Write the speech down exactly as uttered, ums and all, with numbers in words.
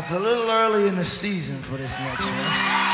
it's a little early in the season for this next one.